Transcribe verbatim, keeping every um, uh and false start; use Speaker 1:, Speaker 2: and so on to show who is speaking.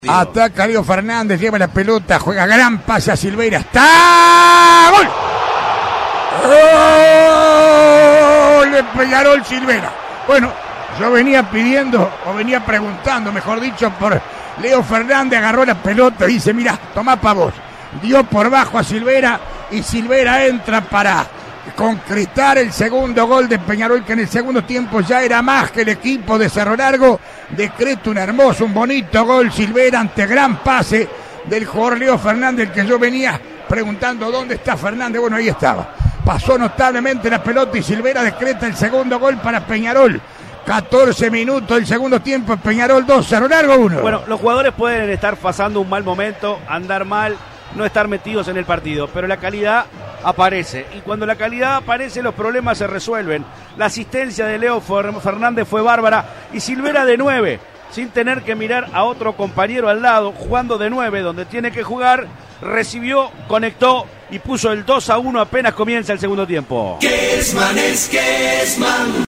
Speaker 1: Ataca Leo Fernández, lleva la pelota, juega gran pase a Silveira. ¡Está! ¡Gol! ¡Gol! De Peñarol Silveira. Bueno, yo venía pidiendo, o venía preguntando, mejor dicho, por Leo Fernández. Agarró la pelota y dice, mirá, tomá pa' vos. Dio por bajo a Silveira y Silveira entra para concretar el segundo gol de Peñarol, que en el segundo tiempo ya era más que el equipo de Cerro Largo. Decreta un hermoso, un bonito gol Silveira ante gran pase del jugador Leo Fernández, el que yo venía preguntando dónde está Fernández. Bueno, ahí estaba. Pasó notablemente la pelota y Silveira decreta el segundo gol para Peñarol. catorce minutos del segundo tiempo, Peñarol dos, Cerro Largo uno.
Speaker 2: Bueno, los jugadores pueden estar pasando un mal momento, andar mal, no estar metidos en el partido, pero la calidad aparece, y cuando la calidad aparece los problemas se resuelven. La asistencia de Leo Fernández fue bárbara, y Silveira de nueve, sin tener que mirar a otro compañero al lado, jugando de nueve donde tiene que jugar, recibió, conectó y puso el dos a uno apenas comienza el segundo tiempo.
Speaker 3: Kessman es Kessman.